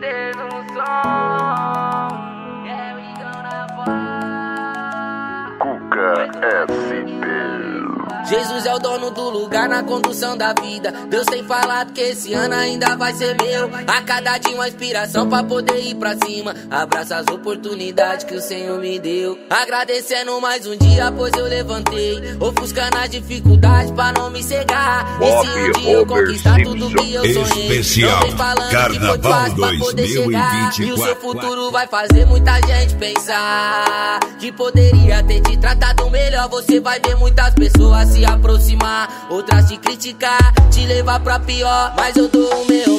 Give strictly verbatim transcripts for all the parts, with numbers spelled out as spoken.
Peter no som. Yeah, we gonna fly. Cuca S P. Jesus é o dono do lugar na condução da vida. Deus tem falado que esse ano ainda vai ser meu. A cada dia uma inspiração pra poder ir pra cima. Abraça as oportunidades que o Senhor me deu. Agradecendo mais um dia, pois eu levantei. Ofuscando as dificuldades pra não me cegar. E se um dia eu conquistar tudo que eu sonhei, especial não vem falando Carnaval que foi fácil pra poder chegar. E o seu futuro vai fazer muita gente pensar que poderia ter te tratado melhor. Você vai ver muitas pessoas se aproximar, outras te criticar, te levar pra pior. Mas eu dou o meu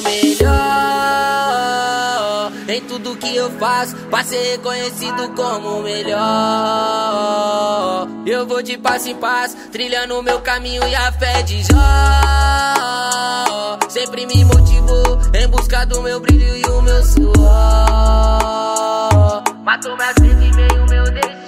melhor em tudo que eu faço, pra ser reconhecido como o melhor. Eu vou de passo em passo, trilhando o meu caminho e a fé de Jó sempre me motivou em busca do meu brilho e o meu suor. Matou minha sede e meio meu destino.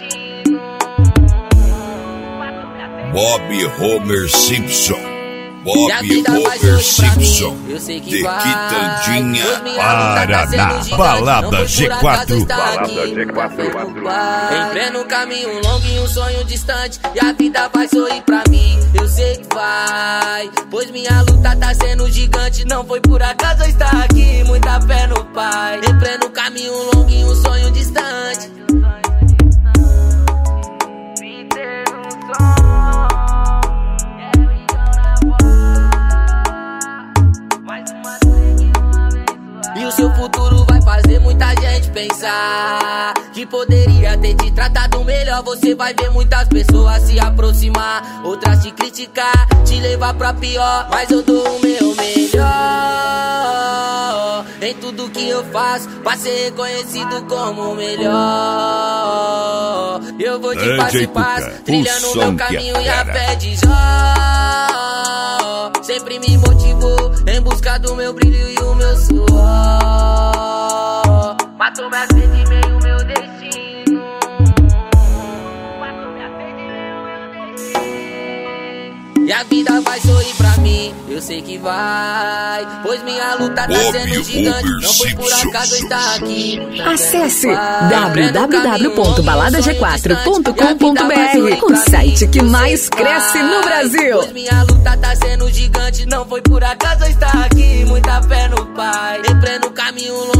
Bob Homer Simpson, Bob Homer Simpson, de Quitandinha, Paraná, Balada G quatro, Balada G quatro. Em pleno caminho longo e um sonho distante, e a vida vai sorrir pra mim, eu sei que vai, pois minha luta tá sendo gigante. Não foi por acaso eu estar aqui, muita fé no Pai. Em pleno caminho longo e um sonho distante. Peter no som. E o seu futuro vai fazer muita gente pensar que poderia ter te tratado melhor. Você vai ver muitas pessoas se aproximar, outras te criticar, te levar pra pior. Mas eu dou o meu melhor em tudo que eu faço, pra ser reconhecido como o melhor. Eu vou de passo em passo, trilhando o meu caminho e a fé de Jó sempre me motivou em busca do meu brilho e o meu suor. Matou minha sede e meio meu destino. Matou minha sede e meio meu destino. E a vida vai sorrir pra mim, eu sei que vai, pois minha luta tá sendo gigante. Não foi por acaso eu estar aqui. Acesse w w w ponto balada g quatro ponto com ponto b r, o site que mais cresce no Brasil. Pois minha luta tá sendo gigante, não foi por acaso eu estar aqui. Muita fé no Pai, em pleno caminho longo.